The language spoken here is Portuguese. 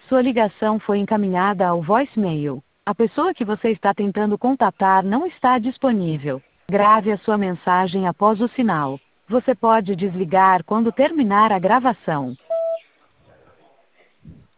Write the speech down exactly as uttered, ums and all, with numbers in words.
Sua ligação foi encaminhada ao voicemail. A pessoa que você está tentando contatar não está disponível. Grave a sua mensagem após o sinal. Você pode desligar quando terminar a gravação.